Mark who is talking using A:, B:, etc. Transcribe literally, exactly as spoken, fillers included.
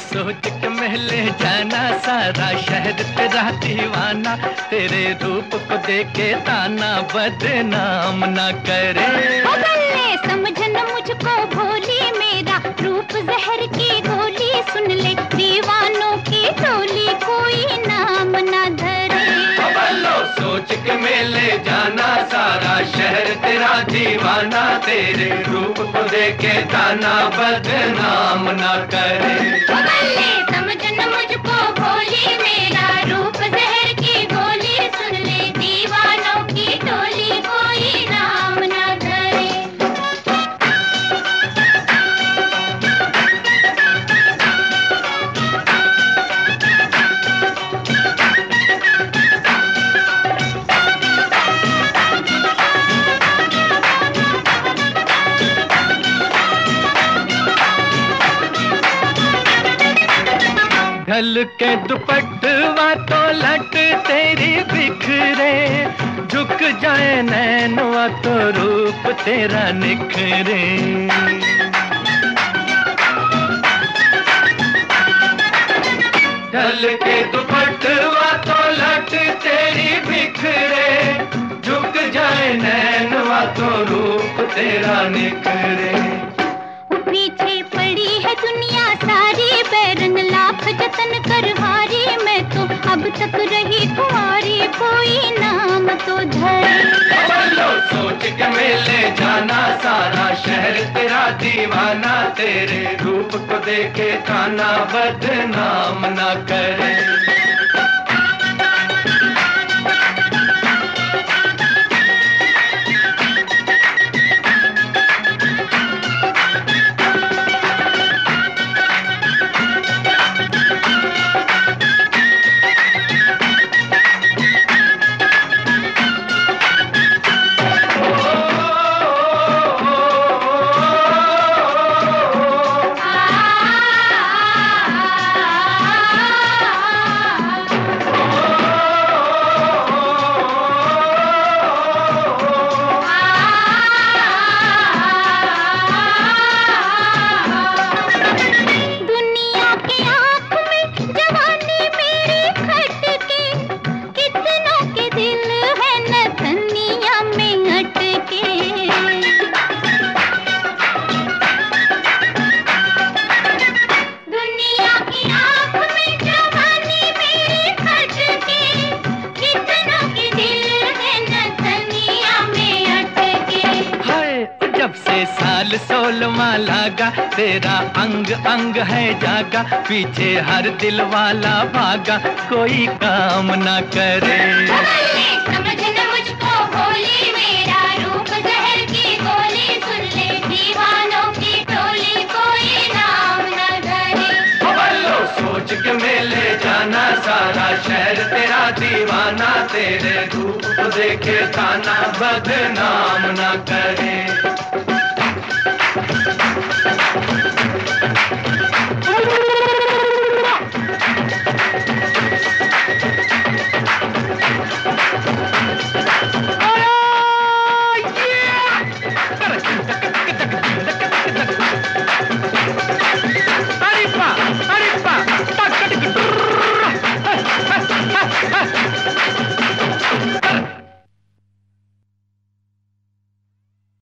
A: सोच के महले जाना सारा शहर तेरा दीवाना, तेरे रूप को देखे ताना बदनाम ना करे।
B: बदले समझना मुझको भोली, मेरा रूप जहर की गोली, सुन ले दीवानों की टोली कोई नाम ना धरे।
A: बल्लो सोच के मेले जाना सारा शहर तेरा दीवाना, तेरे रूप को देखे ताना बदनाम ना करे।
B: बल्ले समझना मुझको भोली, मेरा रूप जहर की गोली, सुन ले दीवानों की टोली कोई नाम ना धरे। ढल के दुपट्टवा तो लट तेरी बिखरे, झुक जाए नैनवा तो रूप तेरा निखरे। ढल के दुपट्टवा तो लट तेरी बिखरे, झुक जाए नैनवा तो रूप तेरा निखरे। पीछे पड़ी है दुनिया सारी, बैरन लाख जतन कर हारी, मैं तो अब तक रही कुंवारी कोई नाम तो धरे।
A: बल्लो सोच के मेले जाना सारा शहर तेरा दीवाना, तेरे रूप को देखे ताना बदनाम ना करे। साल सोलवा लागा, तेरा अंग अंग है जागा, पीछे हर दिल वाला भागा कोई काम ना करे।
B: समझना मुझको भोली, मेरा रूप जहर की गोली, सुन ले दीवानों की टोली कोई नाम ना धरे।
A: बल्लो सोच के मेले जाना सारा शहर तेरा दीवाना, तेरे रूप को देखे ताना बदनाम ना करे।